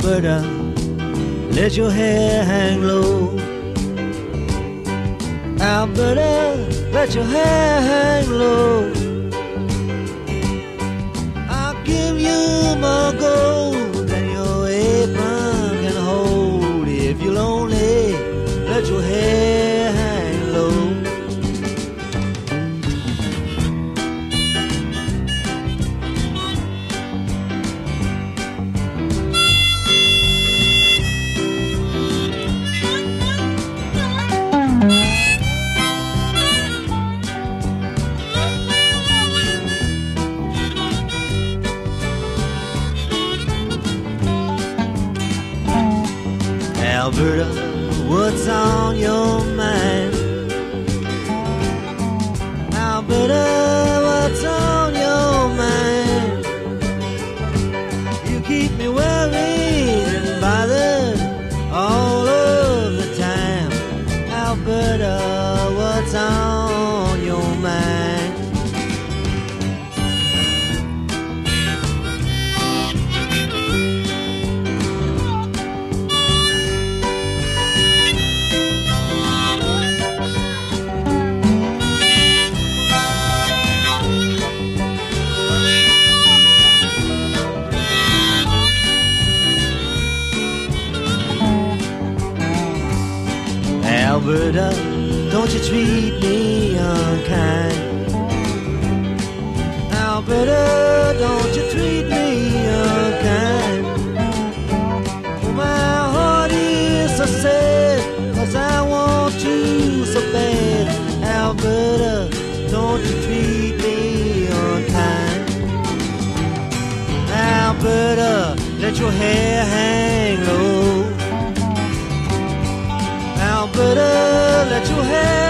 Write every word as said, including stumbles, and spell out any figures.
Alberta, let your hair hang low. Alberta, let your hair hang low. I'll give you more gold than your apron can hold if you'll only let your hair hang low. Alberta, what's on your mind? Alberta, what's on your mind? You keep me worried and bothered all of the time. Alberta, what's on your mind? Alberta, don't you treat me unkind. Alberta, don't you treat me unkind. Oh, my heart is so sad, 'cause I want you so bad. Alberta, don't you treat me unkind. Alberta, let your hair hang low. Alberta, let your hair